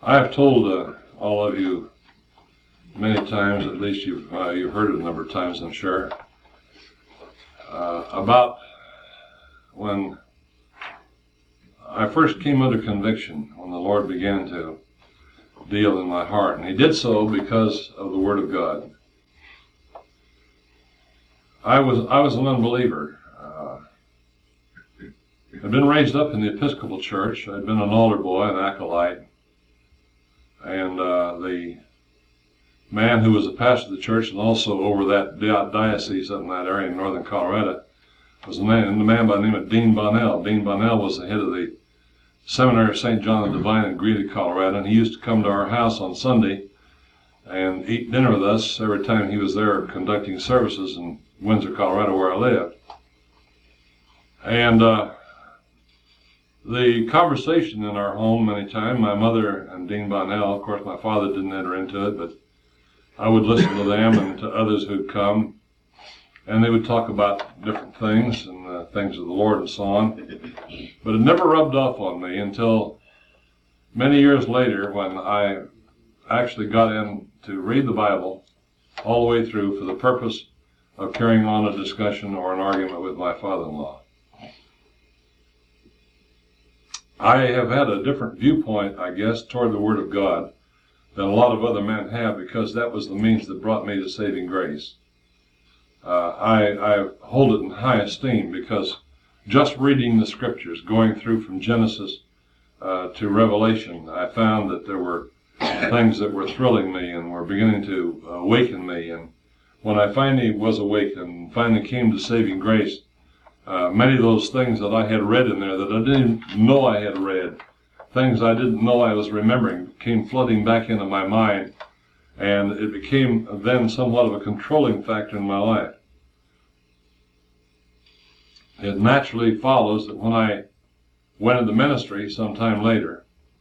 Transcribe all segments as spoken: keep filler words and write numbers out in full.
I have told uh, all of you many times, at least you've, uh, you've heard it a number of times, I'm sure, uh, about when I first came under conviction, when the Lord began to deal in my heart. And He did so because of the Word of God. I was, I was an unbeliever. Uh, I'd been raised up in the Episcopal Church. I'd been an altar boy, an acolyte. And uh, the man who was a pastor of the church and also over that diocese up in that area in northern Colorado was a man, a man by the name of Dean Bonnell. Dean Bonnell was the head of the Seminary of Saint John the Divine in Greeley, Colorado, and he used to come to our house on Sunday and eat dinner with us every time he was there conducting services in Windsor, Colorado, where I lived. And uh, the conversation in our home many times, my mother and Dean Bonnell, of course my father didn't enter into it, but I would listen to them and to others who'd come, and they would talk about different things and uh, things of the Lord and so on. But it never rubbed off on me until many years later when I actually got in to read the Bible all the way through for the purpose of carrying on a discussion or an argument with my father-in-law. I have had a different viewpoint, I guess, toward the Word of God than a lot of other men have, because that was the means that brought me to saving grace. Uh, I, I hold it in high esteem because just reading the Scriptures, going through from Genesis uh, to Revelation, I found that there were things that were thrilling me and were beginning to awaken me. And when I finally was awakened, finally came to saving grace, uh, many of those things that I had read in there that I didn't know I had read, things I didn't know I was remembering, came flooding back into my mind, and it became then somewhat of a controlling factor in my life. It naturally follows that when I went into ministry sometime later,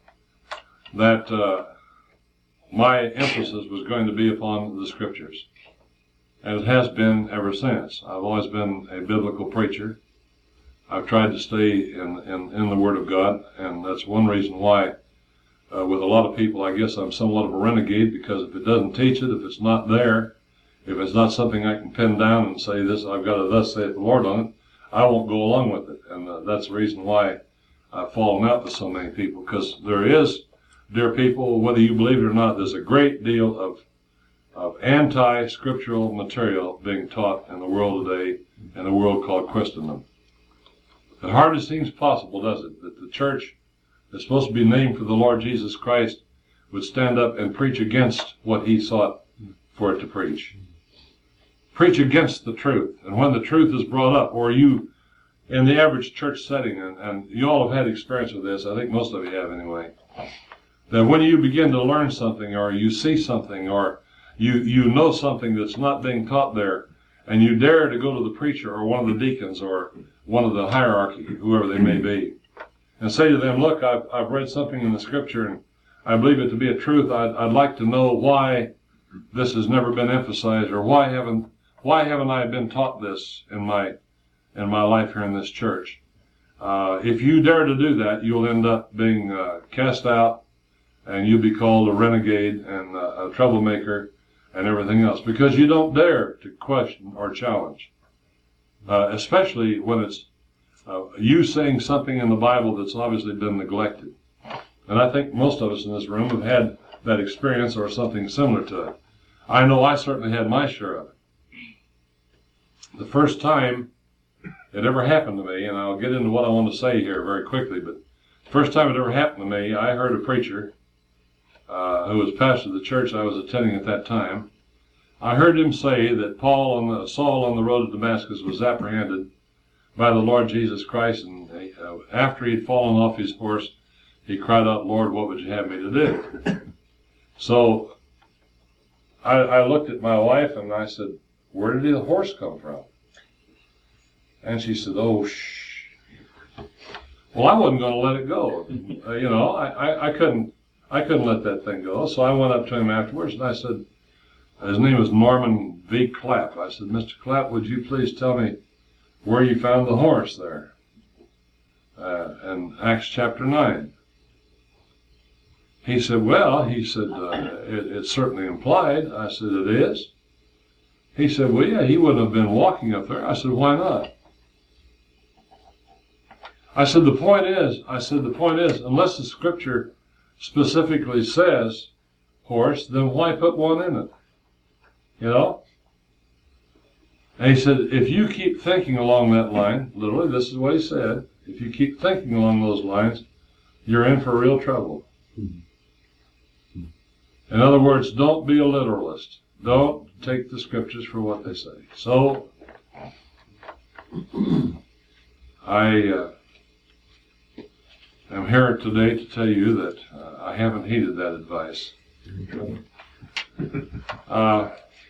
that uh, my emphasis was going to be upon the Scriptures. And it has been ever since. I've always been a biblical preacher. I've tried to stay in, in, in the Word of God, and that's one reason why uh, with a lot of people I guess I'm somewhat of a renegade, because if it doesn't teach it, if it's not there, if it's not something I can pin down and say this, I've got to thus say the Lord on it, I won't go along with it. And uh, that's the reason why I've fallen out with so many people, because there is, dear people, whether you believe it or not, there's a great deal of of anti-scriptural material being taught in the world today, in the world called Christendom. It hardly seems possible, does it, that the church that's supposed to be named for the Lord Jesus Christ would stand up and preach against what He sought for it to preach. Preach against the truth. And when the truth is brought up, or you, in the average church setting, and, and you all have had experience with this, I think most of you have anyway, that when you begin to learn something, or you see something, or You you know something that's not being taught there, and you dare to go to the preacher or one of the deacons or one of the hierarchy, whoever they may be, and say to them, look, I've, I've read something in the Scripture and I believe it to be a truth. I'd, I'd like to know why this has never been emphasized, or why haven't why haven't I been taught this in my in my life here in this church. Uh, if you dare to do that, you'll end up being uh, cast out, and you'll be called a renegade and uh, a troublemaker and everything else, because you don't dare to question or challenge, uh, especially when it's uh, you saying something in the Bible that's obviously been neglected. And I think most of us in this room have had that experience or something similar to it. I know I certainly had my share of it. The first time it ever happened to me, and I'll get into what I want to say here very quickly, but the first time it ever happened to me, I heard a preacher Uh, who was pastor of the church I was attending at that time. I heard him say that Paul on the, Saul on the road to Damascus was apprehended by the Lord Jesus Christ, and uh, after he'd fallen off his horse, he cried out, Lord, what would you have me to do? So I, I looked at my wife and I said, where did the horse come from? And she said, oh, shh. Well, I wasn't going to let it go. Uh, you know, I, I, I couldn't I couldn't let that thing go, so I went up to him afterwards and I said, his name was Norman V. Clapp. I said, Mister Clapp, would you please tell me where you found the horse there? Uh, in Acts chapter nine. He said, well, he said, uh, it, it's certainly implied. I said, it is? He said, well, yeah, he wouldn't have been walking up there. I said, why not? I said, the point is, I said, the point is, unless the scripture specifically says horse, then why put one in it? You know? And he said, if you keep thinking along that line, literally, this is what he said, if you keep thinking along those lines, you're in for real trouble. In other words, don't be a literalist. Don't take the scriptures for what they say. So, I uh, am here today to tell you that uh, I haven't heeded that advice. Uh,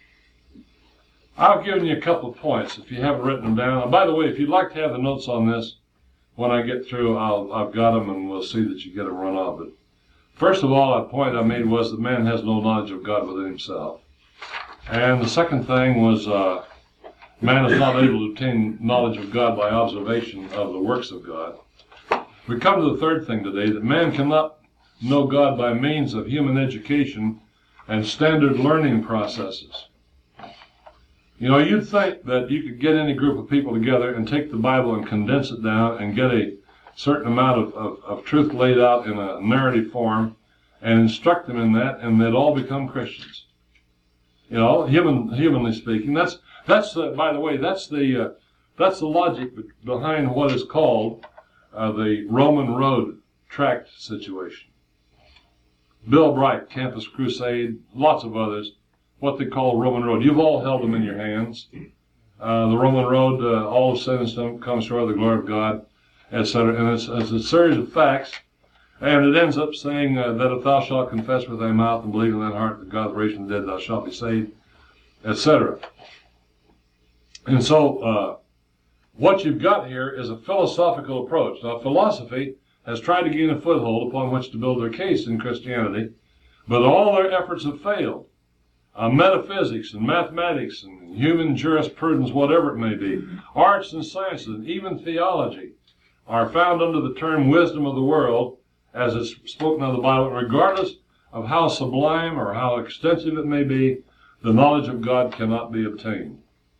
I've given you a couple of points if you haven't written them down. And by the way, if you'd like to have the notes on this, when I get through, I'll, I've got them and we'll see that you get them run off. But first of all, a point I made was that man has no knowledge of God within himself. And the second thing was uh, man is not able to obtain knowledge of God by observation of the works of God. We come to the third thing today, that man cannot know God by means of human education and standard learning processes. You know, you'd think that you could get any group of people together and take the Bible and condense it down and get a certain amount of, of, of truth laid out in a narrative form and instruct them in that, and they'd all become Christians. You know, human, humanly speaking, that's that's uh, by the way, that's the uh, that's the logic behind what is called uh, the Roman Road tract situation. Bill Bright, Campus Crusade, lots of others, what they call Roman Road. You've all held them in your hands. Uh, the Roman Road, uh, all of sin and sin comes short of the glory of God, et cetera. And it's, it's a series of facts. And it ends up saying uh, that if thou shalt confess with thy mouth and believe in thine heart that God is raised from the dead, thou shalt be saved, et cetera. And so uh, what you've got here is a philosophical approach. Now, philosophy has tried to gain a foothold upon which to build their case in Christianity, but all their efforts have failed. Uh, metaphysics and mathematics and human jurisprudence, whatever it may be, arts and sciences, and even theology are found under the term wisdom of the world, as is spoken of the Bible, regardless of how sublime or how extensive it may be, the knowledge of God cannot be obtained.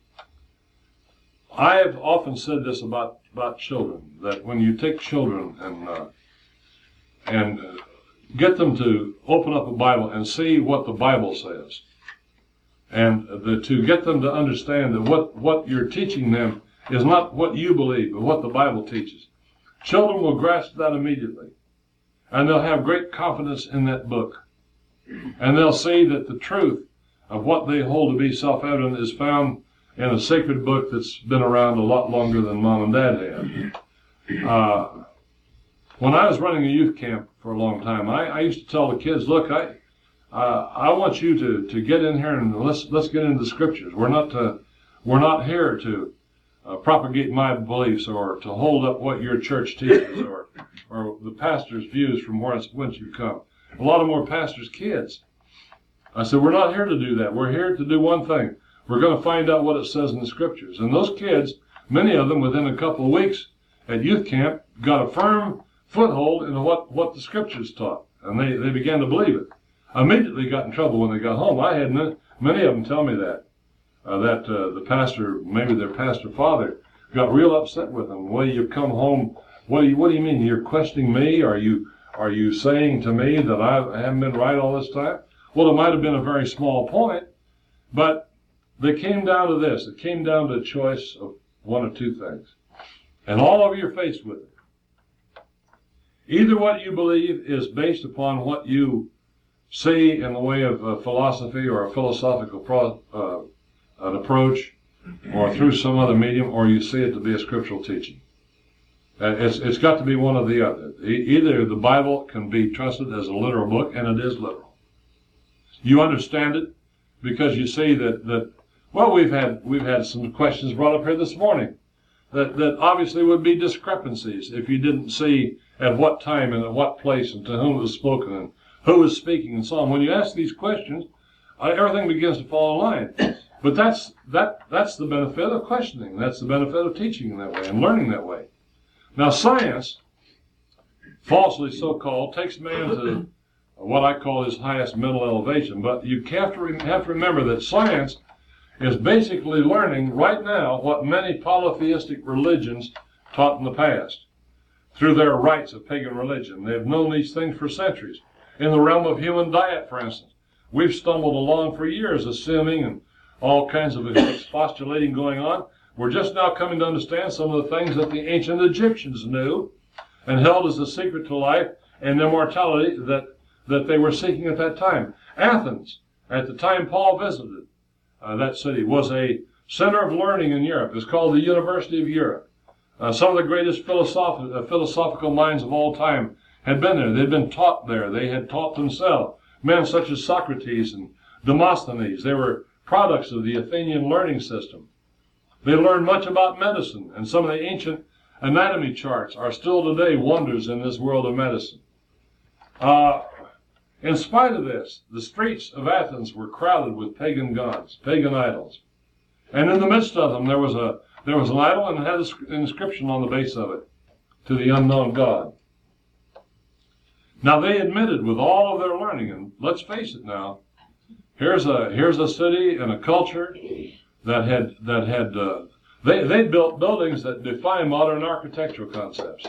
I have often said this about, about children, that when you take children and uh, and uh, get them to open up a Bible and see what the Bible says, and the, to get them to understand that what, what you're teaching them is not what you believe, but what the Bible teaches, children will grasp that immediately. And they'll have great confidence in that book. And they'll see that the truth of what they hold to be self-evident is found in a sacred book that's been around a lot longer than Mom and Dad had. Uh, when I was running a youth camp for a long time, I, I used to tell the kids, look, I uh, I want you to, to get in here and let's let's get into the scriptures. We're not to, we're not here to Uh, propagate my beliefs or to hold up what your church teaches or or the pastor's views from whence, whence you come. A lot of more pastors' kids. I said, we're not here to do that. We're here to do one thing. We're going to find out what it says in the scriptures. And those kids, many of them within a couple of weeks at youth camp, got a firm foothold in what, what the scriptures taught. And they, they began to believe it. Immediately got in trouble when they got home. I had many of them tell me that. Uh, that uh, the pastor, maybe their pastor father, got real upset with them. Well, you've come home. What do you What do you mean? You're questioning me? Are you Are you saying to me that I haven't been right all this time? Well, it might have been a very small point, but they came down to this. It came down to a choice of one of two things, and all of you are faced with it. Either what you believe is based upon what you see in the way of a philosophy or a philosophical pro, uh, an approach, or through some other medium, or you see it to be a scriptural teaching. Uh, it's, it's got to be one or the other. E- either the Bible can be trusted as a literal book, and it is literal. You understand it because you see that, that well, we've had we've had some questions brought up here this morning that, that obviously would be discrepancies if you didn't see at what time and at what place and to whom it was spoken and who was speaking and so on. When you ask these questions, uh, everything begins to fall in line. But that's that that's the benefit of questioning. That's the benefit of teaching in that way and learning that way. Now, science, falsely so-called, takes man to what I call his highest mental elevation. But you have to, re- have to remember that science is basically learning right now what many polytheistic religions taught in the past through their rites of pagan religion. They've known these things for centuries. In the realm of human diet, for instance, we've stumbled along for years assuming and all kinds of expostulating going on. We're just now coming to understand some of the things that the ancient Egyptians knew and held as the secret to life and immortality that, that they were seeking at that time. Athens, at the time Paul visited uh, that city, was a center of learning in Europe. It's called the University of Europe. Uh, some of the greatest philosoph- uh, philosophical minds of all time had been there. They'd been taught there. They had taught themselves. Men such as Socrates and Demosthenes, they were products of the Athenian learning system. They learned much about medicine, and some of the ancient anatomy charts are still today wonders in this world of medicine. Uh, in spite of this, the streets of Athens were crowded with pagan gods, pagan idols. And in the midst of them, there was a there was an idol and it had an inscription on the base of it, to the unknown God. Now they admitted with all of their learning, and let's face it now, here's a here's a city and a culture that had that had uh, they they built buildings that defy modern architectural concepts.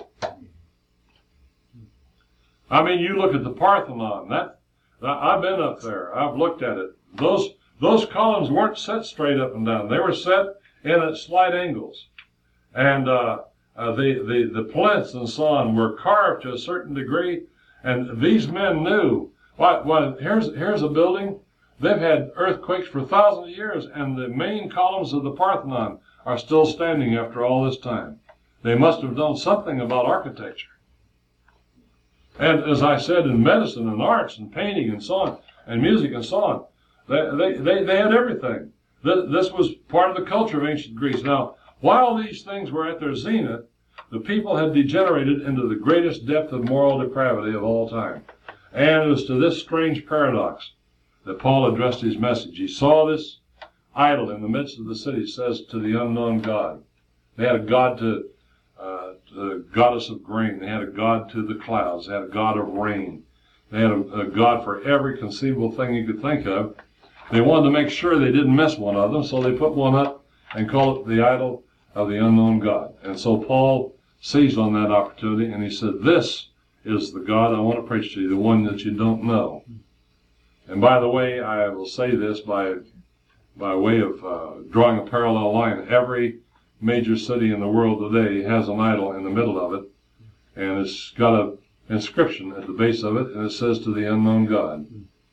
I mean, you look at the Parthenon. That I've been up there. I've looked at it. Those those columns weren't set straight up and down. They were set in at slight angles, and uh, uh, the the the plinths and so on were carved to a certain degree. And these men knew. Well, well, here's here's a building. They've had earthquakes for thousands of years, and the main columns of the Parthenon are still standing after all this time. They must have known something about architecture. And as I said, in medicine and arts and painting and so on, and music and so on, they they they, they had everything. This was part of the culture of ancient Greece. Now, while these things were at their zenith, the people had degenerated into the greatest depth of moral depravity of all time. And it was to this strange paradox that Paul addressed his message. He saw this idol in the midst of the city, says, to the unknown God. They had a god to, uh, to the goddess of grain. They had a god to the clouds. They had a god of rain. They had a, a god for every conceivable thing you could think of. They wanted to make sure they didn't miss one of them, so they put one up and called it the idol of the unknown God. And so Paul seized on that opportunity, and he said, this is the God I want to preach to you, the one that you don't know. And by the way, I will say this by by way of uh, drawing a parallel line. Every major city in the world today has an idol in the middle of it, and it's got an inscription at the base of it, and it says, to the unknown God.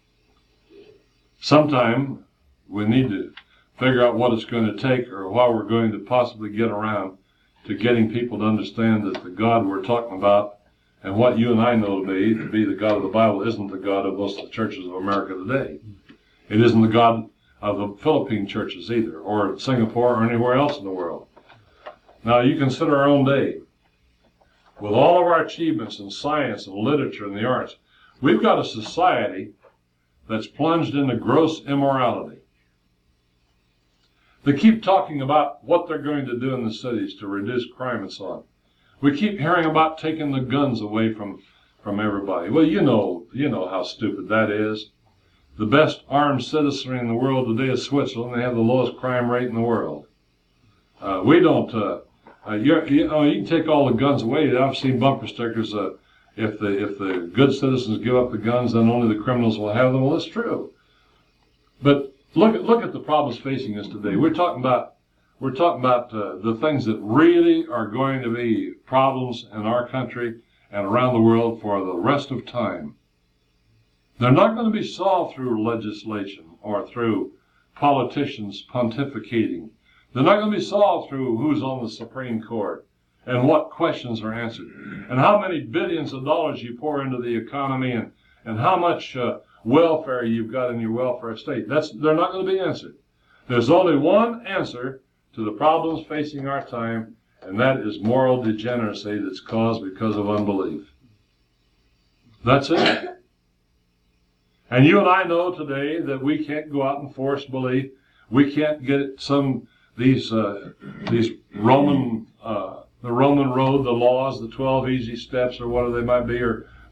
Sometime we need to figure out what it's going to take, or how we're going to possibly get around to getting people to understand that the God we're talking about and what you and I know to be, to be the God of the Bible, isn't the God of most of the churches of America today. It isn't the God of the Philippine churches either, or Singapore, or anywhere else in the world. Now, you consider our own day. With all of our achievements in science and literature and the arts, we've got a society that's plunged into gross immorality. They keep talking about what they're going to do in the cities to reduce crime and so on. We keep hearing about taking the guns away from, from everybody. Well, you know, you know how stupid that is. The best armed citizenry in the world today is Switzerland. They have the lowest crime rate in the world. Uh, we don't, uh, uh, you're, you know, you can take all the guns away. I've seen bumper stickers, uh, if the, if the good citizens give up the guns, then only the criminals will have them. Well, that's true. But look at, look at the problems facing us today. We're talking about, we're talking about uh, the things that really are going to be problems in our country and around the world for the rest of time. They're not going to be solved through legislation or through politicians pontificating. They're not going to be solved through who's on the Supreme Court and what questions are answered and how many billions of dollars you pour into the economy and, and how much uh, welfare you've got in your welfare state. That's, they're not going to be answered. There's only one answer to the problems facing our time, and that is moral degeneracy that's caused because of unbelief. That's it. And you and I know today that we can't go out and force belief. We can't get some these uh, these Roman uh, the Roman road, the laws, the twelve easy steps, or whatever they might be, or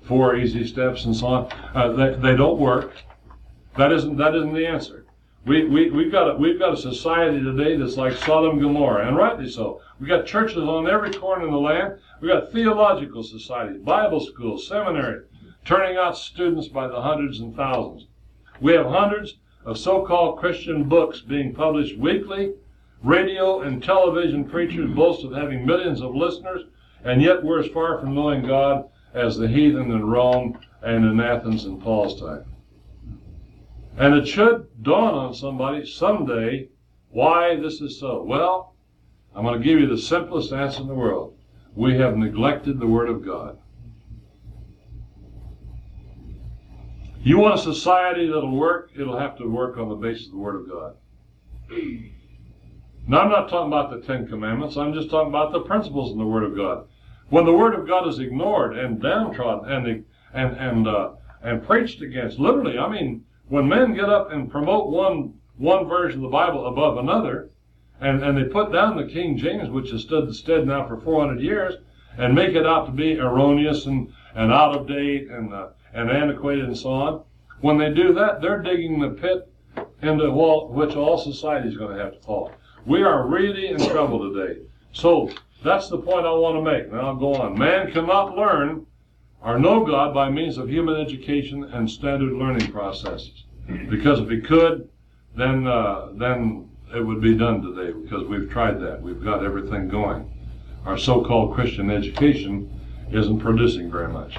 four easy steps and so on. Uh, they, they don't work. That isn't that isn't the answer. We we we've got a, we've got a society today that's like Sodom and Gomorrah, and rightly so. We've got churches on every corner in the land. We've got theological societies, Bible schools, seminaries, turning out students by the hundreds and thousands. We have hundreds of so-called Christian books being published weekly. Radio and television preachers boast of having millions of listeners, and yet we're as far from knowing God as the heathen in Rome and in Athens in Paul's time. And it should dawn on somebody someday why this is so. Well, I'm going to give you the simplest answer in the world. We have neglected the Word of God. You want a society that'll work, it'll have to work on the basis of the Word of God. Now, I'm not talking about the Ten Commandments. I'm just talking about the principles in the Word of God. When the Word of God is ignored and downtrodden and and and uh, and preached against, literally, I mean, when men get up and promote one one version of the Bible above another, and and they put down the King James, which has stood the stead now for four hundred years, and make it out to be erroneous and and out of date and uh, and antiquated and so on, when they do that, they're digging the pit into wall, which all society is going to have to fall. We are really in trouble today. So that's the point I want to make. Now I'll go on. Man cannot learn or know God by means of human education and standard learning processes. Because if he could, then uh, then it would be done today, because we've tried that. We've got everything going. Our so-called Christian education isn't producing very much.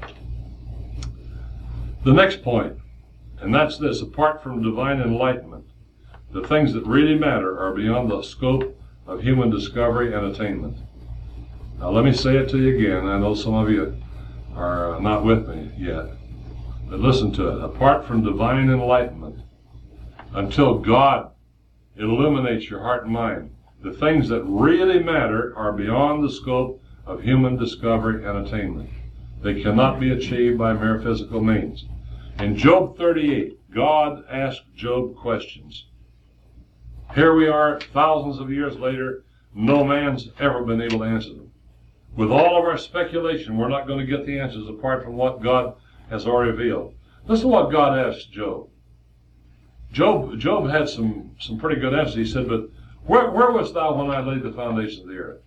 The next point, and that's this: apart from divine enlightenment, the things that really matter are beyond the scope of human discovery and attainment. Now let me say it to you again. I know some of you are not with me yet, but listen to it. Apart from divine enlightenment, until God illuminates your heart and mind, the things that really matter are beyond the scope of human discovery and attainment. They cannot be achieved by mere physical means. In Job thirty-eight, God asked Job questions. Here we are, thousands of years later, no man's ever been able to answer them. With all of our speculation, we're not going to get the answers apart from what God has already revealed. Listen to what God asked Job. Job, Job had some, some pretty good answers. He said, but where, where wast thou when I laid the foundation of the earth?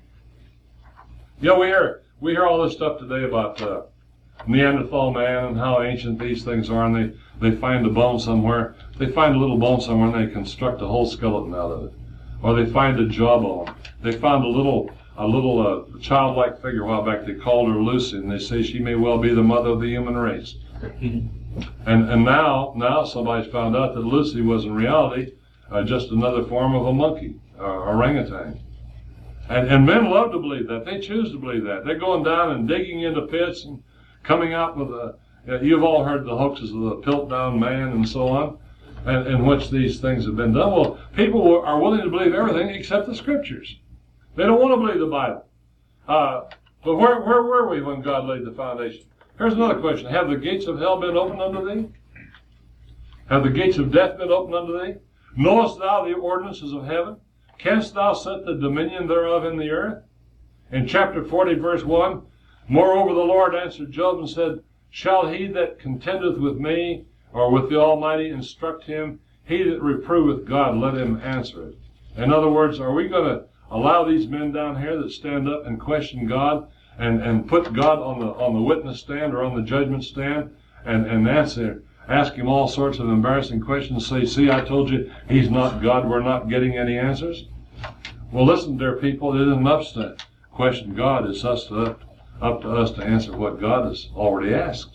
You know, we hear, we hear all this stuff today about uh, Neanderthal man and how ancient these things are, and they, they find a bone somewhere. They find a little bone somewhere and they construct a whole skeleton out of it. Or they find a jawbone. They found a little a little uh, childlike figure a while back. They called her Lucy, and they say she may well be the mother of the human race. and and now now somebody's found out that Lucy was in reality uh, just another form of a monkey, uh, orangutan. And and men love to believe that. They choose to believe that. They're going down and digging into pits and coming out with a. Uh, you've all heard the hoaxes of the Piltdown man and so on, and in which these things have been done. Well, people are willing to believe everything except the Scriptures. They don't want to believe the Bible. Uh, but where where were we when God laid the foundation? Here's another question. Have the gates of hell been opened unto thee? Have the gates of death been opened unto thee? Knowest thou the ordinances of heaven? Canst thou set the dominion thereof in the earth? In chapter forty, verse one, moreover the Lord answered Job and said, shall he that contendeth with me or with the Almighty instruct him? He that reproveth God, let him answer it. In other words, are we going to allow these men down here that stand up and question God and, and put God on the on the witness stand or on the judgment stand and, and answer, ask him all sorts of embarrassing questions, say, see, I told you he's not God, we're not getting any answers? Well, listen, dear people, it isn't enough to question God. It's us to, up to us to answer what God has already asked.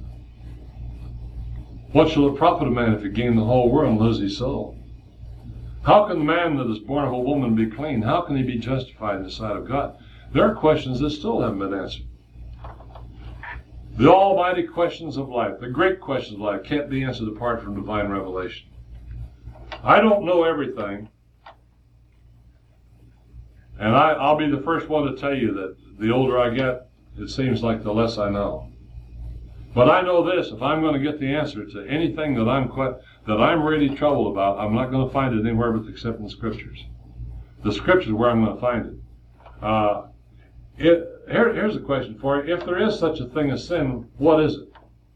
What shall it profit a man if he gain the whole world and lose his soul? How can the man that is born of a woman be clean? How can he be justified in the sight of God? There are questions that still haven't been answered. The almighty questions of life, the great questions of life, can't be answered apart from divine revelation. I don't know everything, and I, I'll be the first one to tell you that the older I get, it seems like the less I know. But I know this: if I'm going to get the answer to anything that I'm que- that I'm really troubled about, I'm not going to find it anywhere but except in the Scriptures. The Scriptures is where I'm going to find it. Uh, it here, here's a question for you. If there is such a thing as sin, what is it?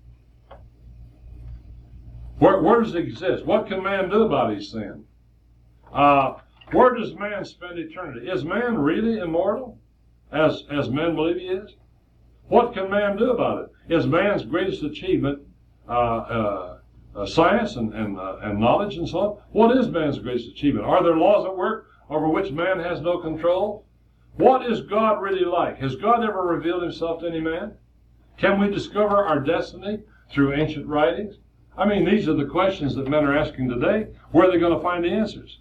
Where, where does it exist? What can man do about his sin? Uh, where does man spend eternity? Is man really immortal, as, as men believe he is? What can man do about it? Is man's greatest achievement uh, uh, uh, science and, and, uh, and knowledge and so on? What is man's greatest achievement? Are there laws at work over which man has no control? What is God really like? Has God ever revealed himself to any man? Can we discover our destiny through ancient writings? I mean, these are the questions that men are asking today. Where are they going to find the answers?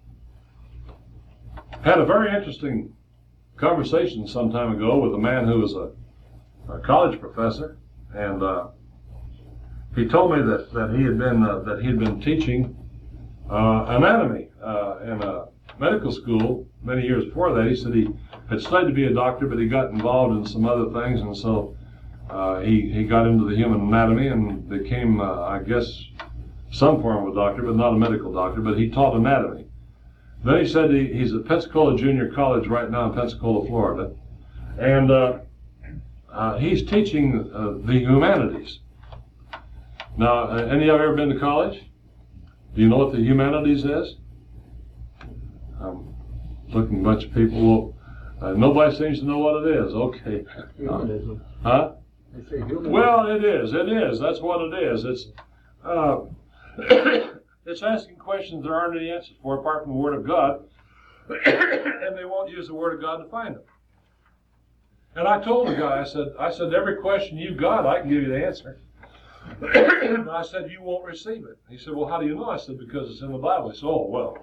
Had a very interesting conversation some time ago with a man who was a, a college professor, and uh, he told me that, that he had been uh, that he had been teaching uh, anatomy uh, in a medical school many years before that. He said he had studied to be a doctor, but he got involved in some other things, and so uh, he he got into the human anatomy and became, uh, I guess, some form of a doctor, but not a medical doctor. But he taught anatomy. Then he said he, he's at Pensacola Junior College right now in Pensacola, Florida, and uh, uh, he's teaching uh, the humanities. Now, uh, any of you ever been to college? Do you know what the humanities is? I'm looking at a bunch of people. Well, uh, nobody seems to know what it is. Okay. Humanism. Huh? They say humanism. Well, it is. It is. That's what it is. It's uh, it's asking questions there aren't any answers for apart from the Word of God, and they won't use the Word of God to find them. And I told the guy, I said, I said, every question you got, I can give you the answer. And I said, you won't receive it. He said, well, how do you know? I said, because it's in the Bible. He said, oh, well.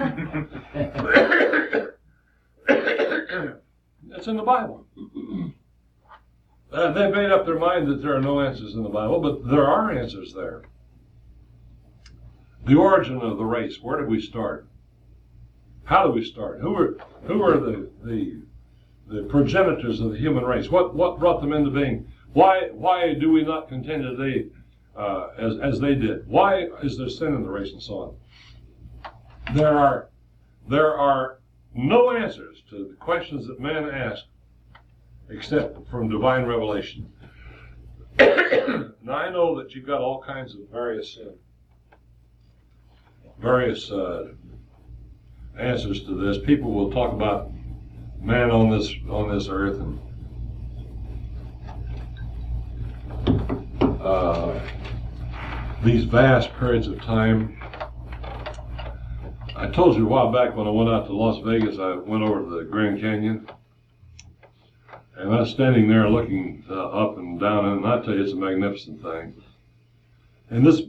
It's in the Bible. Uh, they've made up their mind that there are no answers in the Bible, but there are answers there. The origin of the race, where did we start? How did we start? Who were who were the the the progenitors of the human race? What what brought them into being? Why why do we not continue today uh, as as they did? Why is there sin in the race and so on? There are there are no answers to the questions that man ask except from divine revelation. Now I know that you've got all kinds of various uh, various uh, answers to this. People will talk about man on this on this earth and uh, these vast periods of time. I told you a while back when I went out to Las Vegas, I went over to the Grand Canyon, and I was standing there looking uh, up and down, and I tell you, it's a magnificent thing. And this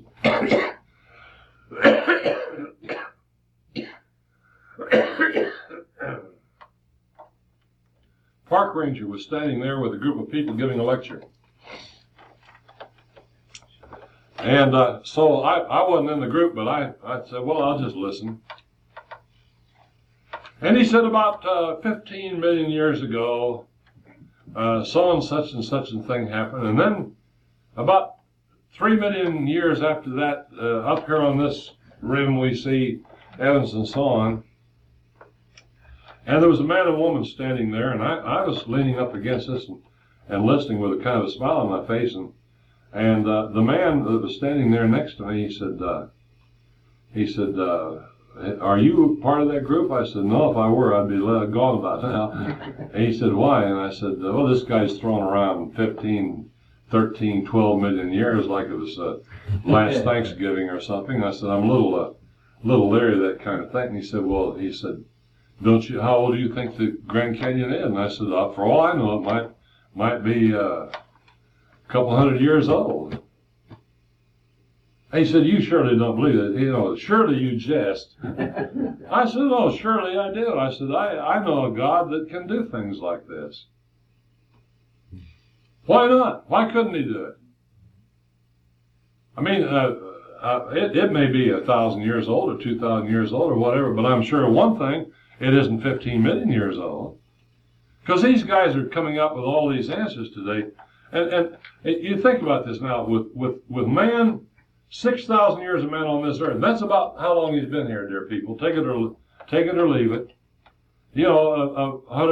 park ranger was standing there with a group of people giving a lecture. And uh, so I, I wasn't in the group, but I, I said, well, I'll just listen. And he said about uh, fifteen million years ago, uh, so and such and such a thing happened. And then about three million years after that, uh, up here on this rim we see heavens and so on. And there was a man and woman standing there, and I, I was leaning up against this and, and listening with a kind of a smile on my face. And and uh, the man that was standing there next to me, he said, uh, he said, uh, are you part of that group? I said, no, if I were, I'd be let, gone by now. And he said, why? And I said, well, this guy's thrown around fifteen, thirteen, twelve million years like it was uh, last Thanksgiving or something. I said, I'm a little, uh, little leery of that kind of thing. And he said, well, he said, don't you, how old do you think the Grand Canyon is? And I said, uh, for all I know, it might, might be uh, a couple hundred years old. He said, you surely don't believe it. You know, surely you jest. I said, no, surely I do. I said, I, I know a God that can do things like this. Why not? Why couldn't he do it? I mean, uh, uh, it, it may be a thousand years old or two thousand years old or whatever, but I'm sure of one thing, it isn't fifteen million years old. Because these guys are coming up with all these answers today. And, and you think about this now, with, with, with man, six thousand years of man on this earth. That's about how long he's been here, dear people. Take it or take it or leave it. You know, a, a hundred,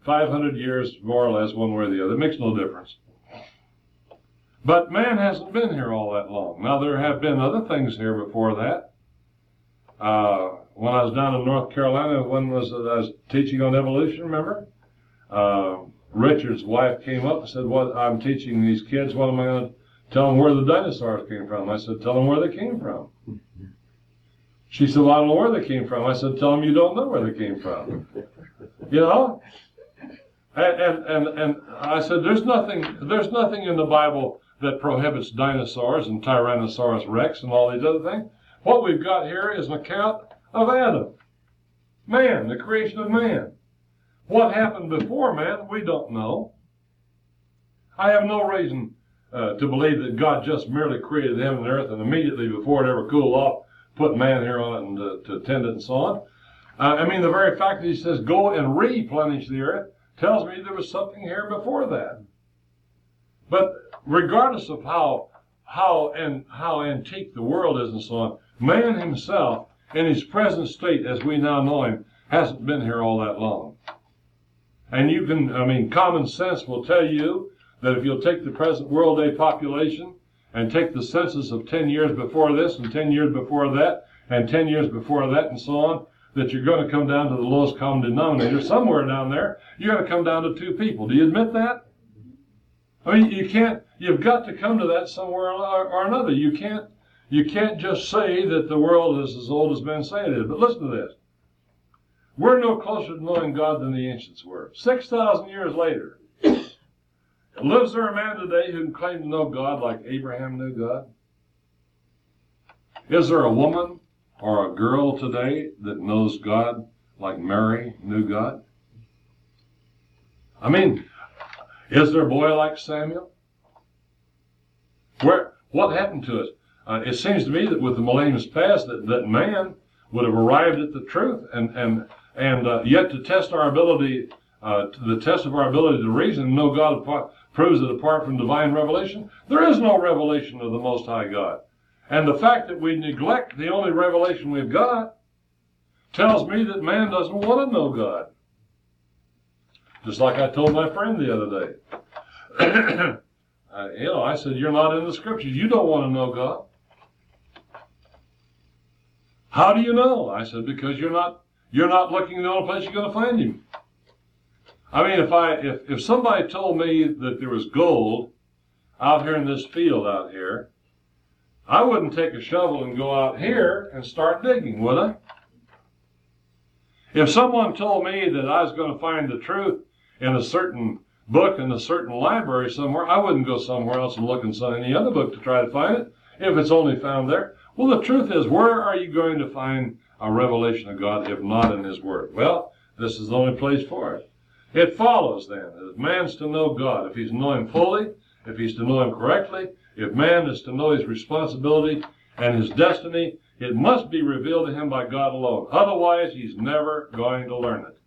five hundred years, more or less, one way or the other. It makes no difference. But man hasn't been here all that long. Now, there have been other things here before that. Uh, when I was down in North Carolina, when was it I was teaching on evolution, remember? Uh, Richard's wife came up and said, "What I'm teaching these kids, what am I going to tell them where the dinosaurs came from?" I said, "Tell them where they came from." She said, "Well, I don't know where they came from." I said, "Tell them you don't know where they came from." You know? And, and, and, and I said, there's nothing, there's nothing in the Bible that prohibits dinosaurs and Tyrannosaurus Rex and all these other things. What we've got here is an account of Adam. Man, the creation of man. What happened before man, we don't know. I have no reason uh, to believe that God just merely created heaven and earth and immediately before it ever cooled off, put man here on it and uh, to tend it and so on. Uh, I mean, the very fact that he says, go and replenish the earth, tells me there was something here before that. But regardless of how how and how antique the world is and so on, man himself, in his present state as we now know him, hasn't been here all that long. And you can, I mean, common sense will tell you that if you'll take the present world day population and take the census of ten years before this and ten years before that and ten years before that and so on, that you're going to come down to the lowest common denominator. Somewhere down there, you're going to come down to two people. Do you admit that? I mean, you can't, you've got to come to that somewhere or, or another. You can't, you can't just say that the world is as old as men say it is. But listen to this. We're no closer to knowing God than the ancients were. six thousand years later, lives there a man today who can claim to know God like Abraham knew God? Is there a woman or a girl today that knows God like Mary knew God? I mean, is there a boy like Samuel? Where, what happened to us? Uh, it seems to me that with the millenniums past, that, that man would have arrived at the truth, and and and uh, yet to test our ability, uh, to the test of our ability to reason and know God apart, proves that apart from divine revelation, there is no revelation of the Most High God. And the fact that we neglect the only revelation we've got tells me that man doesn't want to know God. Just like I told my friend the other day. uh, you know, I said, you're not in the scriptures. You don't want to know God. How do you know? I said, because you're not you're not looking in the only place you're going to find him. I mean, if I if, if somebody told me that there was gold out here in this field out here, I wouldn't take a shovel and go out here and start digging, would I? If someone told me that I was going to find the truth in a certain book in a certain library somewhere, I wouldn't go somewhere else and look in some, any other book to try to find it, if it's only found there. Well, the truth is, where are you going to find a revelation of God if not in his word? Well, this is the only place for it. It follows then, that if man's to know God, if he's to know him fully, if he's to know him correctly, if man is to know his responsibility and his destiny, it must be revealed to him by God alone. Otherwise, he's never going to learn it.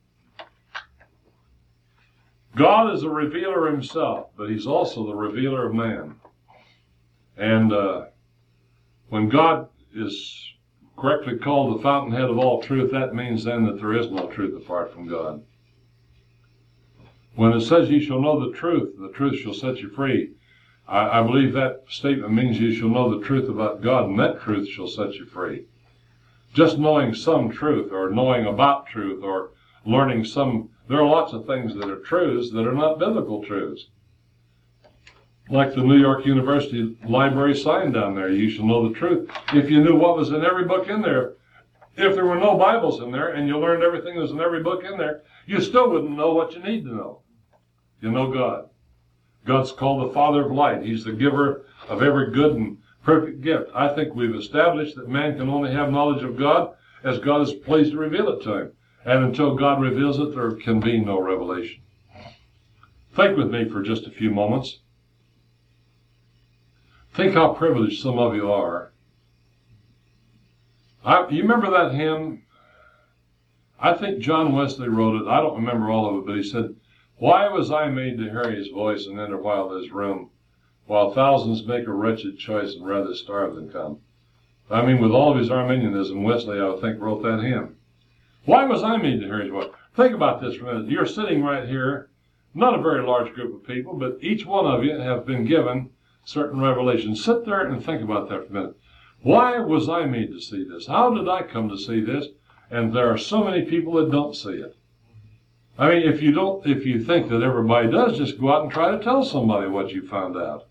God is a revealer himself, but he's also the revealer of man. And uh, when God is correctly called the fountainhead of all truth, that means then that there is no truth apart from God. When it says you shall know the truth, the truth shall set you free, I, I believe that statement means you shall know the truth about God, and that truth shall set you free. Just knowing some truth, or knowing about truth, or learning some, there are lots of things that are truths that are not biblical truths. Like the New York University Library sign down there, you shall know the truth. If you knew what was in every book in there, if there were no Bibles in there, and you learned everything that was in every book in there, you still wouldn't know what you need to know. You know God. God's called the Father of light. He's the giver of every good and perfect gift. I think we've established that man can only have knowledge of God as God is pleased to reveal it to him. And until God reveals it, there can be no revelation. Think with me for just a few moments. Think how privileged some of you are. I, you remember that hymn? I think John Wesley wrote it. I don't remember all of it, but he said, "Why was I made to hear his voice and enter while this room, while thousands make a wretched choice and rather starve than come?" I mean, with all of his Arminianism, Wesley, I would think, wrote that hymn. Why was I made to hear his voice? Think about this for a minute. You're sitting right here, not a very large group of people, but each one of you have been given certain revelations. Sit there and think about that for a minute. Why was I made to see this? How did I come to see this? And there are so many people that don't see it. I mean, if you don't, if you think that everybody does, just go out and try to tell somebody what you found out.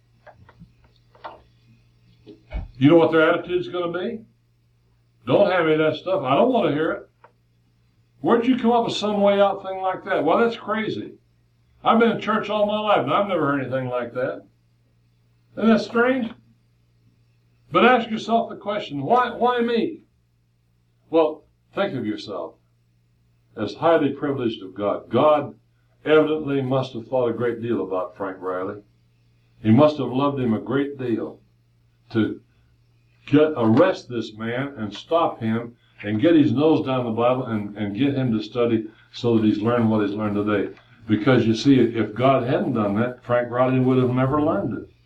You know what their attitude's going to be? Don't have any of that stuff. I don't want to hear it. Where'd you come up with some way out thing like that? Well, that's crazy. I've been in church all my life, and I've never heard anything like that. Isn't that strange? But ask yourself the question, why, why me? Well, think of yourself as highly privileged of God. God evidently must have thought a great deal about Frank Riley. He must have loved him a great deal to get arrest this man and stop him and get his nose down the Bible and, and get him to study so that he's learned what he's learned today. Because you see, if God hadn't done that, Frank Riley would have never learned it.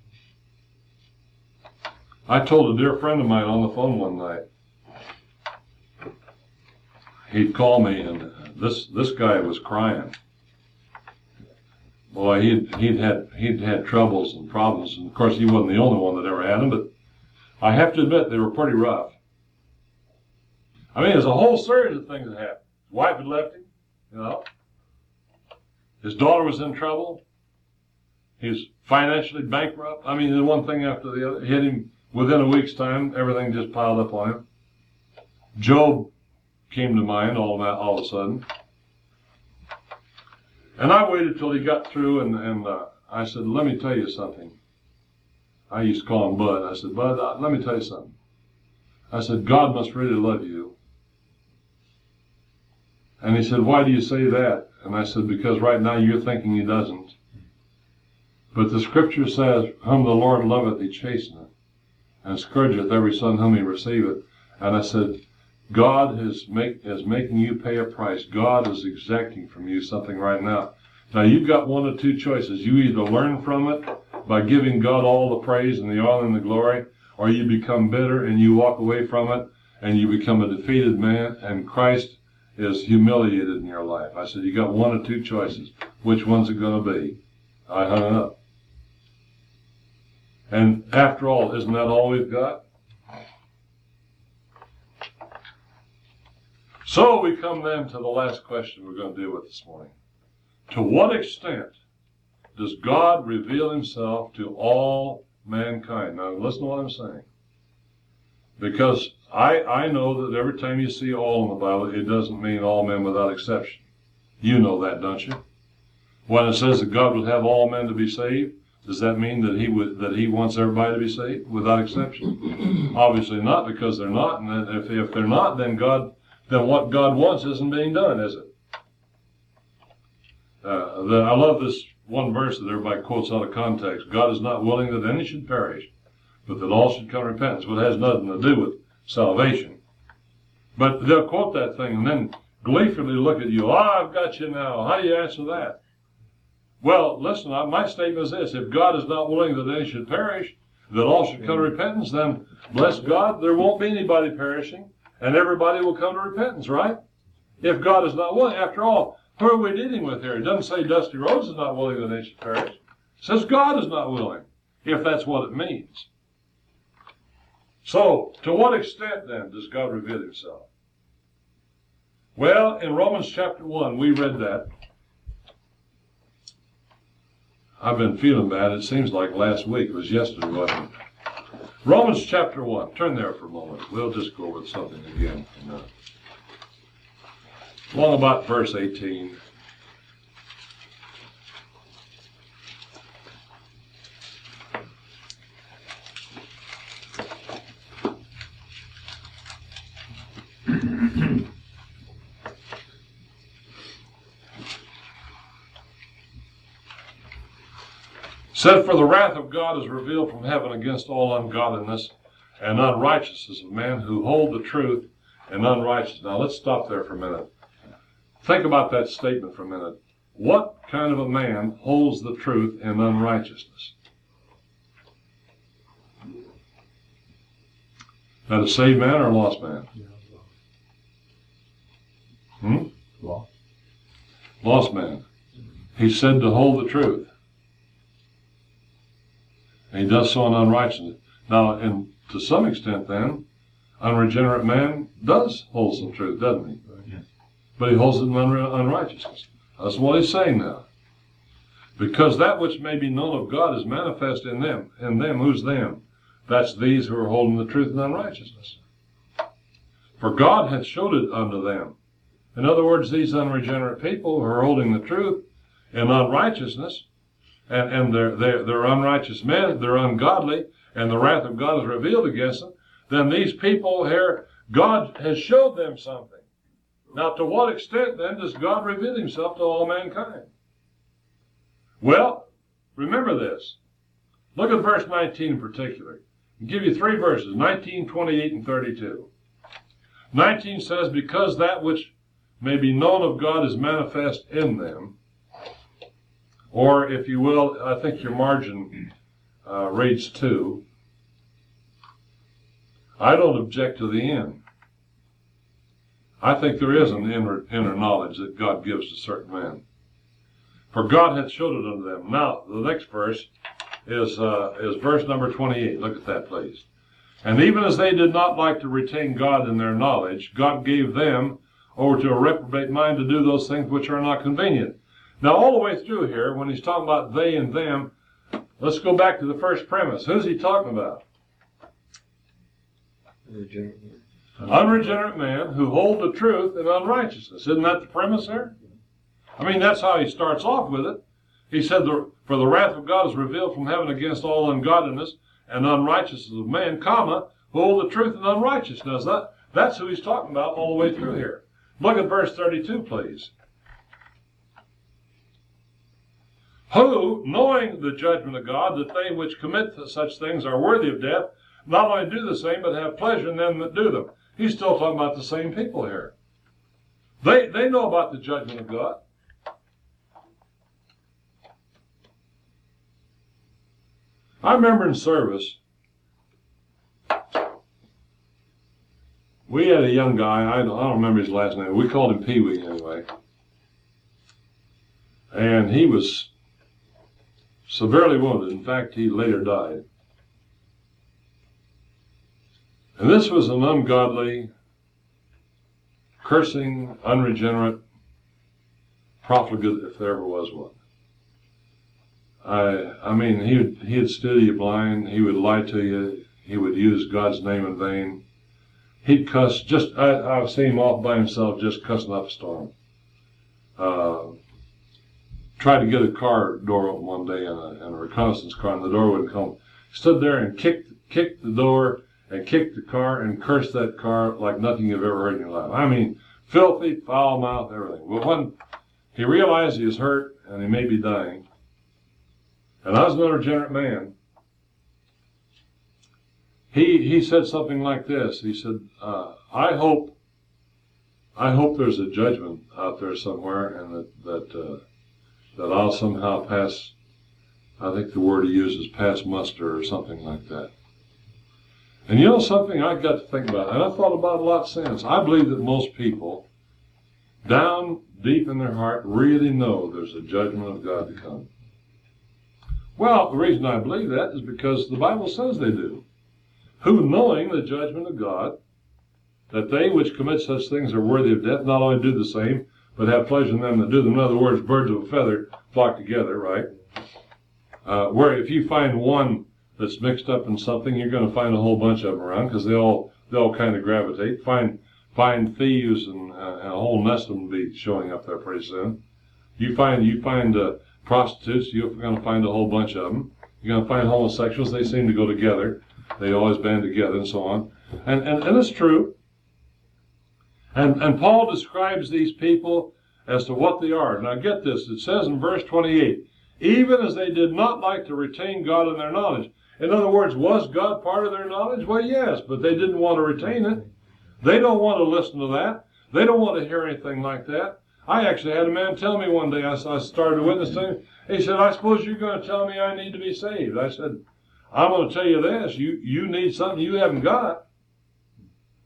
I told a dear friend of mine on the phone one night. He'd call me, and this this guy was crying. Boy, he'd he'd had he'd had troubles and problems, and of course he wasn't the only one that ever had them. But I have to admit they were pretty rough. I mean, there's a whole series of things that happened. His wife had left him, you know. His daughter was in trouble. He was financially bankrupt. I mean, one thing after the other. It hit him within a week's time. Everything just piled up on him. Job came to mind all of, that, all of a sudden. And I waited till he got through, and, and uh, I said, let me tell you something. I used to call him Bud. I said, Bud, uh, let me tell you something. I said, God must really love you. And he said, why do you say that? And I said, because right now you're thinking he doesn't. But the scripture says, whom the Lord loveth, he chasteneth, and scourgeth every son whom he receiveth. And I said, God is, make, is making you pay a price. God is exacting from you something right now. Now you've got one of two choices. You either learn from it by giving God all the praise and the honor and the glory, or you become bitter and you walk away from it and you become a defeated man, and Christ is humiliated in your life. I said, you got one of two choices. Which one's it going to be? I hung it up. And after all, isn't that all we've got? So we come then to the last question we're going to deal with this morning. To what extent does God reveal himself to all mankind? Now listen to what I'm saying. Because I, I know that every time you see all in the Bible, it doesn't mean all men without exception. You know that, don't you? When it says that God would have all men to be saved, does that mean that he would that he wants everybody to be saved without exception? Obviously not, because they're not. And if, if they're not, then God then what God wants isn't being done, is it? Uh, the, I love this one verse that everybody quotes out of context. God is not willing that any should perish, but that all should come to repentance. Well, it has nothing to do with salvation. But they'll quote that thing and then gleefully look at you. Ah, I've got you now. How do you answer that? Well, listen, my statement is this. If God is not willing that any should perish, that all should come to repentance, then bless God, there won't be anybody perishing, and everybody will come to repentance, right? If God is not willing. After all, who are we dealing with here? It doesn't say Dusty Rhodes is not willing that any should perish. It says God is not willing, if that's what it means. So, to what extent, then, does God reveal himself? Well, in Romans chapter one, we read that. I've been feeling bad. It seems like last week. It was yesterday, wasn't it? Romans chapter one. Turn there for a moment. We'll just go over something again. You know. Along about verse eighteen. Said, for the wrath of God is revealed from heaven against all ungodliness and unrighteousness of men who hold the truth in unrighteousness. Now let's stop there for a minute. Think about that statement for a minute. What kind of a man holds the truth in unrighteousness? That a saved man or a lost man? Hmm? lost man. He's said to hold the truth. And he does so in unrighteousness. Now, and to some extent then, unregenerate man does hold some truth, doesn't he? Yes. But he holds it in unre- unrighteousness. That's what he's saying now. Because that which may be known of God is manifest in them. In them, who's them? That's these who are holding the truth in unrighteousness. For God hath showed it unto them. In other words, these unregenerate people who are holding the truth in unrighteousness, and, and they're, they're, they're unrighteous men, they're ungodly, and the wrath of God is revealed against them, then these people here, God has showed them something. Now, to what extent, then, does God reveal himself to all mankind? Well, remember this. Look at verse nineteen in particular. I'll give you three verses, nineteen, twenty-eight, and thirty-two. nineteen says, because that which may be known of God is manifest in them. Or, if you will, I think your margin uh, reads two. I don't object to the end. I think there is an inner, inner knowledge that God gives to certain men. For God hath showed it unto them. Now, the next verse is uh, is verse number twenty-eight. Look at that, please. And even as they did not like to retain God in their knowledge, God gave them over to a reprobate mind to do those things which are not convenient. Now, all the way through here, when he's talking about they and them, let's go back to the first premise. Who's he talking about? Unregenerate man. Unregenerate man who hold the truth in unrighteousness. Isn't that the premise there? I mean, that's how he starts off with it. He said, for the wrath of God is revealed from heaven against all ungodliness and unrighteousness of man, comma, who hold the truth in unrighteousness. That, that's who he's talking about all the way through here. Look at verse thirty-two, please. Who, knowing the judgment of God, that they which commit such things are worthy of death, not only do the same, but have pleasure in them that do them. He's still talking about the same people here. They, they know about the judgment of God. I remember in service, we had a young guy, I don't, I don't remember his last name, we called him Pee Wee anyway. And he was severely wounded. In fact, he later died. And this was an ungodly, cursing, unregenerate profligate, if there ever was one. I I mean, he would, he'd steal you blind. He would lie to you. He would use God's name in vain. He'd cuss. Just I, I've seen him off by himself just cussing up a storm. Uh, tried to get a car door open one day in a, in a reconnaissance car, and the door wouldn't come. Stood there and kicked kicked the door and kicked the car and cursed that car like nothing you've ever heard in your life. I mean, filthy, foul mouth, everything. But when he realized he was hurt and he may be dying, and I was an unregenerate man, he he said something like this. He said, uh, I hope I hope there's a judgment out there somewhere, and that that uh, that I'll somehow pass, I think the word he used is pass muster or something like that. And you know something I got to think about, and I thought about it a lot since. I believe that most people, down deep in their heart, really know there's a judgment of God to come. Well, the reason I believe that is because the Bible says they do. Who, knowing the judgment of God, that they which commit such things are worthy of death, not only do the same, but have pleasure in them that do them. In other words, birds of a feather flock together, right? Uh, where if you find one that's mixed up in something, you're going to find a whole bunch of them around, because they all they all kind of gravitate. Find find thieves, and, uh, and a whole nest of them will be showing up there pretty soon. You find you find uh, prostitutes, you're going to find a whole bunch of them. You're going to find homosexuals, they seem to go together. They always band together and so on. And and, and it's true. And and Paul describes these people as to what they are. Now get this, it says in verse twenty-eight, even as they did not like to retain God in their knowledge. In other words, was God part of their knowledge? Well, yes, but they didn't want to retain it. They don't want to listen to that. They don't want to hear anything like that. I actually had a man tell me one day, I, I started to witness to him. He said, I suppose you're going to tell me I need to be saved. I said, I'm going to tell you this, you, you need something you haven't got.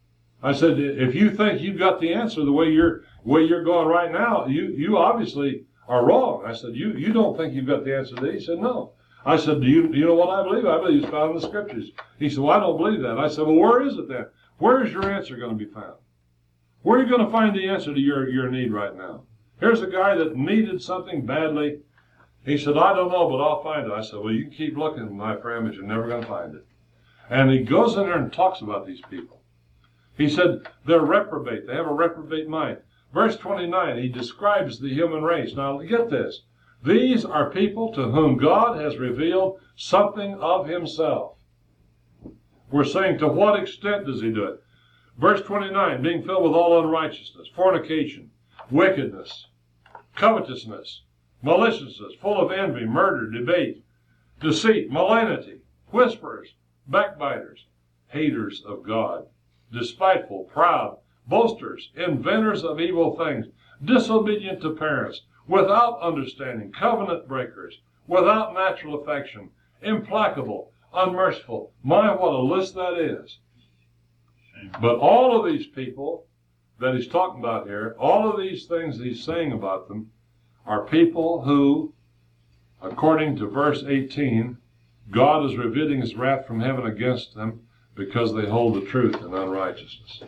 I said, if you think you've got the answer the way you're way you're going right now, you you obviously are wrong. I said, you you don't think you've got the answer to that? He said, no. I said, do you do you know what I believe? I believe it's found in the scriptures. He said, well, I don't believe that. I said, well, where is it then? Where is your answer going to be found? Where are you going to find the answer to your, your need right now? Here's a guy that needed something badly. He said, I don't know, but I'll find it. I said, well, you can keep looking, my friend, but you're never going to find it. And he goes in there and talks about these people. He said, they're reprobate. They have a reprobate mind. Verse twenty-nine, he describes the human race. Now, get this. These are people to whom God has revealed something of himself. We're saying, to what extent does he do it? Verse twenty-nine, being filled with all unrighteousness, fornication, wickedness, covetousness, maliciousness, full of envy, murder, debate, deceit, malignity, whisperers, backbiters, haters of God, despiteful, proud, boasters, inventors of evil things, disobedient to parents, without understanding, covenant breakers, without natural affection, implacable, unmerciful. My, what a list that is. But all of these people that he's talking about here, all of these things he's saying about them, are people who, according to verse eighteen, God is revealing his wrath from heaven against them because they hold the truth in unrighteousness.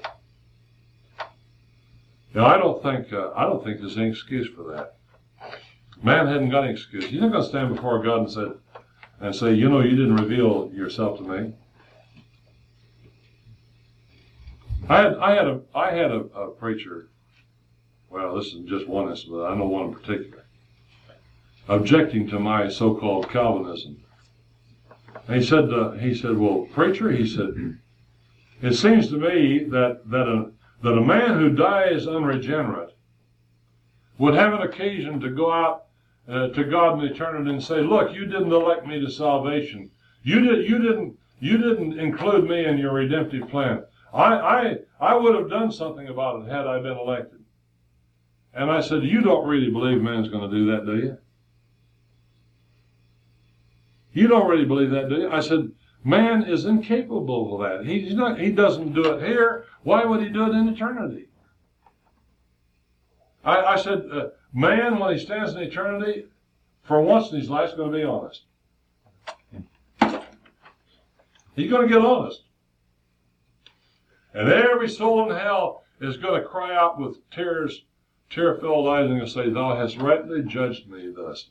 Now, I don't think uh, I don't think there's any excuse for that. Man hadn't got any excuse. He's not going to stand before God and say, and say, you know, you didn't reveal yourself to me. I had I had a I had a, a preacher. Well, this is just one instance, but I know one in particular, objecting to my so-called Calvinism. And he said, uh, he said, well, preacher, he said, it seems to me that that a that a man who dies unregenerate would have an occasion to go out uh, to God in eternity and say, look, you didn't elect me to salvation. You did you didn't you didn't include me in your redemptive plan. I I I would have done something about it had I been elected. And I said, you don't really believe man's going to do that, do you? You don't really believe that, do you? I said, man is incapable of that. He's not. He doesn't do it here. Why would he do it in eternity? I, I said, uh, man, when he stands in eternity, for once in his life, is going to be honest. He's going to get honest. And every soul in hell is going to cry out with tears, tear-filled eyes, and going to say, thou hast rightly judged me thusly.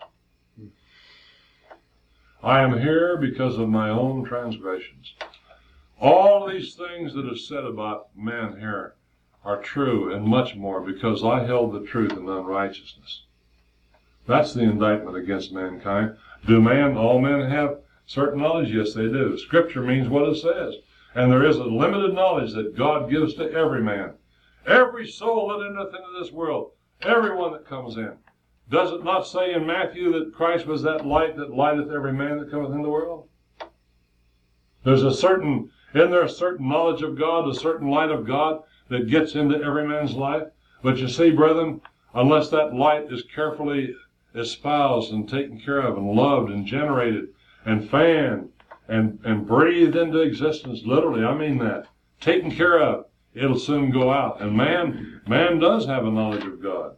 I am here because of my own transgressions. All these things that are said about man here are true and much more because I held the truth in unrighteousness. That's the indictment against mankind. Do man, all men have certain knowledge? Yes, they do. Scripture means what it says. And there is a limited knowledge that God gives to every man. Every soul that entereth into this world, everyone that comes in. Does it not say in Matthew that Christ was that light that lighteth every man that cometh in the world? There's a certain, isn't there a certain knowledge of God, a certain light of God that gets into every man's life? But you see, brethren, unless that light is carefully espoused and taken care of and loved and generated and fanned and, and breathed into existence, literally, I mean that, taken care of, it'll soon go out. And man, man does have a knowledge of God.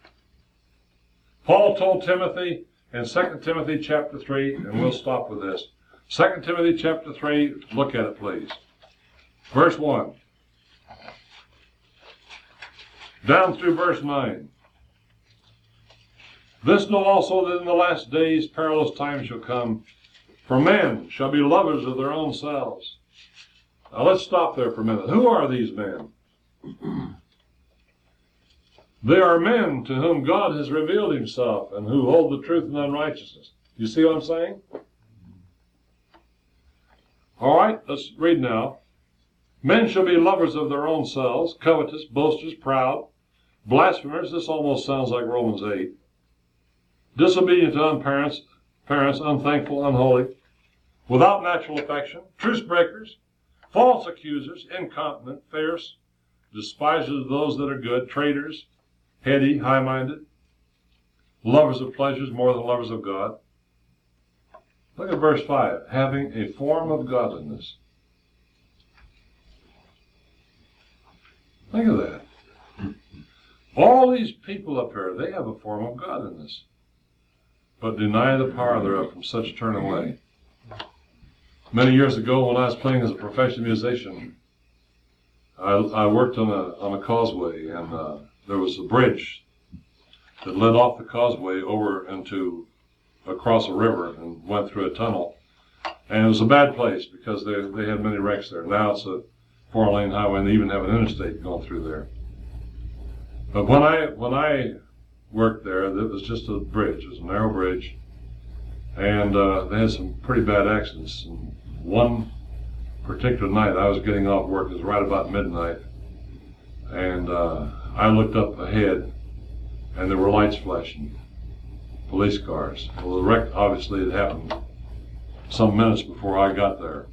Paul told Timothy in Second Timothy chapter three, and we'll stop with this. Second Timothy chapter three, look at it please. Verse one. Down through verse nine. This know also that in the last days perilous times shall come, for men shall be lovers of their own selves. Now let's stop there for a minute. Who are these men? They are men to whom God has revealed himself and who hold the truth in unrighteousness. You see what I'm saying? All right, let's read now. Men shall be lovers of their own selves, covetous, boasters, proud, blasphemers. This almost sounds like Romans eight. Disobedient to parents, parents, unthankful, unholy, without natural affection, truce breakers, false accusers, incontinent, fierce, despisers of those that are good, traitors, heady, high-minded, lovers of pleasures more than lovers of God. Look at verse five. Having a form of godliness. Think of that. All these people up here, they have a form of godliness, but deny the power thereof, from such turn away. Many years ago, when I was playing as a professional musician, I, I worked on a on a causeway, and uh, there was a bridge that led off the causeway over into across a river and went through a tunnel. And it was a bad place because they they had many wrecks there. Now it's a four-lane highway, and they even have an interstate going through there. But when I when I worked there, it was just a bridge. It was a narrow bridge, and uh, they had some pretty bad accidents. And one particular night, I was getting off work. It was right about midnight, and uh, I looked up ahead, and there were lights flashing, police cars. Well, the wreck obviously had happened some minutes before I got there.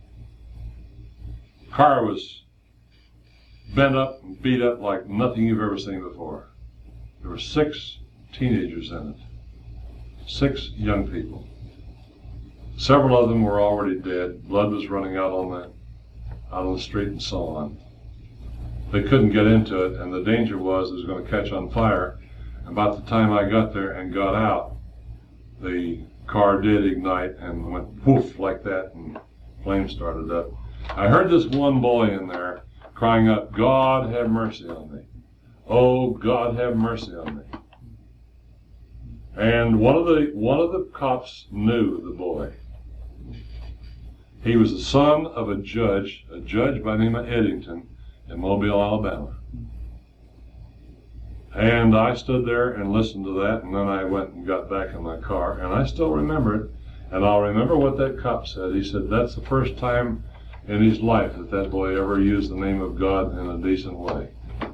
The car was bent up and beat up like nothing you've ever seen before. There were six teenagers in it, six young people. Several of them were already dead. Blood was running out on the out on the street and so on. They couldn't get into it, and the danger was it was going to catch on fire. About the time I got there and got out, the car did ignite and went poof like that, and flames started up. I heard this one boy in there crying out, "God have mercy on me. Oh, God have mercy on me." And one of the one of the cops knew the boy. He was the son of a judge, a judge by the name of Eddington in Mobile, Alabama. And I stood there and listened to that, and then I went and got back in my car, and I still remember it. And I'll remember what that cop said. He said that's the first time in his life that that boy ever used the name of God in a decent way.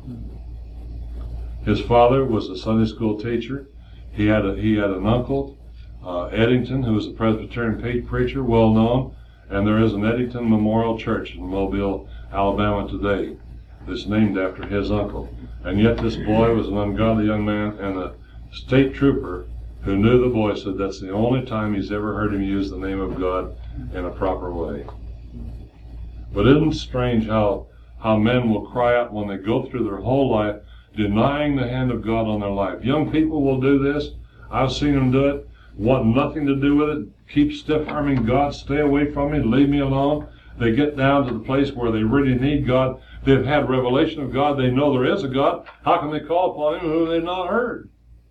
His father was a Sunday school teacher. He had a, he had an uncle, uh, Eddington, who was a Presbyterian preacher, well known, and there is an Eddington Memorial Church in Mobile, Alabama today that's named after his uncle. And yet this boy was an ungodly young man, and a state trooper who knew the boy said that's the only time he's ever heard him use the name of God in a proper way. But isn't it strange how, how men will cry out when they go through their whole life denying the hand of God on their life. Young people will do this. I've seen them do it. Want nothing to do with it. Keep stiff-arming God. Stay away from me. Leave me alone. They get down to the place where they really need God. They've had revelation of God. They know there is a God. How can they call upon Him who they've not heard?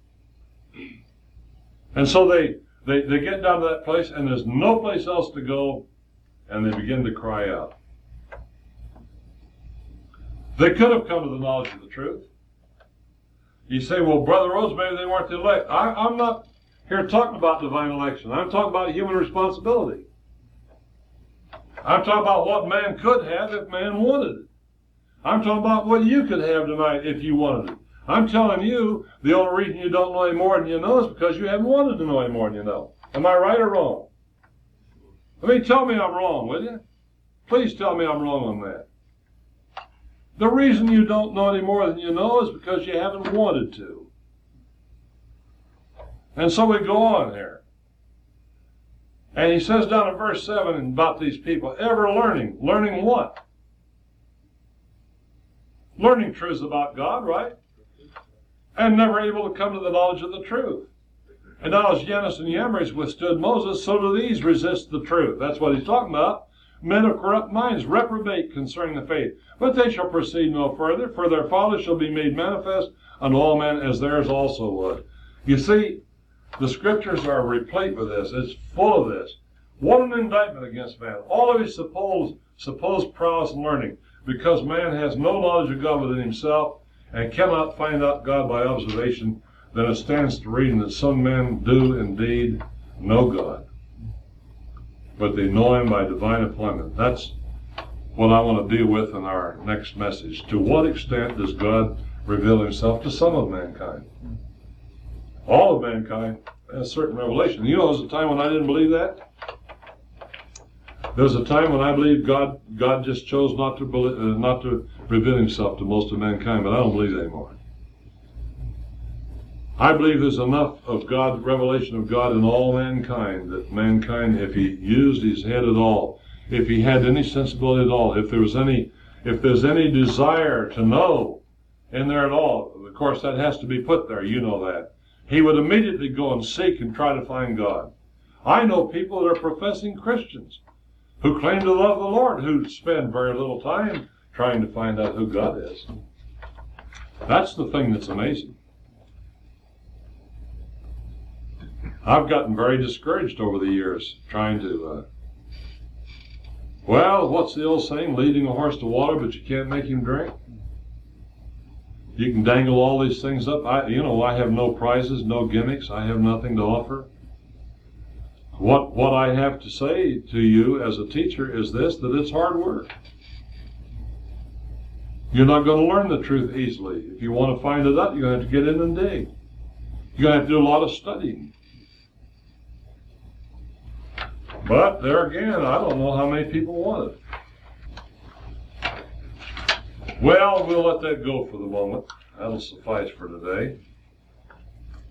And so they, they, they get down to that place, and there's no place else to go, and they begin to cry out. They could have come to the knowledge of the truth. You say, well, Brother Rhodes, maybe they weren't the elect. I, I'm not here talking about divine election. I'm talking about human responsibility. I'm talking about what man could have if man wanted it. I'm talking about what you could have tonight if you wanted it. I'm telling you, the only reason you don't know any more than you know is because you haven't wanted to know any more than you know. Am I right or wrong? I mean, tell me I'm wrong, will you? Please tell me I'm wrong on that. The reason you don't know any more than you know is because you haven't wanted to. And so we go on here. And he says down in verse seven about these people, ever learning. Learning what? Learning truths about God, right? And never able to come to the knowledge of the truth. And now as Jannes and Jambres withstood Moses, so do these resist the truth. That's what he's talking about. Men of corrupt minds reprobate concerning the faith. But they shall proceed no further, for their folly shall be made manifest unto all men, as theirs also would. You see, the scriptures are replete with this. It's full of this. What an indictment against man. All of his supposed, supposed prowess and learning, because man has no knowledge of God within himself and cannot find out God by observation, then it stands to reason that some men do indeed know God, but they know Him by divine appointment. That's what I want to deal with in our next message. To what extent does God reveal Himself to some of mankind? All of mankind has certain revelation. You know, there was a time when I didn't believe that. There was a time when I believed God God just chose not to believe, uh, not to reveal Himself to most of mankind, but I don't believe that anymore. I believe there's enough of God, revelation of God in all mankind, that mankind, if he used his head at all, if he had any sensibility at all, if there was any if there's any desire to know in there at all, of course that has to be put there, you know that. He would immediately go and seek and try to find God. I know people that are professing Christians who claim to love the Lord, who spend very little time trying to find out who God is. That's the thing that's amazing. I've gotten very discouraged over the years trying to, uh, well, what's the old saying? Leading a horse to water, but you can't make him drink. You can dangle all these things up. I, you know, I have no prizes, no gimmicks. I have nothing to offer. What, what I have to say to you as a teacher is this, that it's hard work. You're not going to learn the truth easily. If you want to find it out, you're going to have to get in and dig. You're going to have to do a lot of studying. But there again, I don't know how many people want it. Well, we'll let that go for the moment. That'll suffice for today.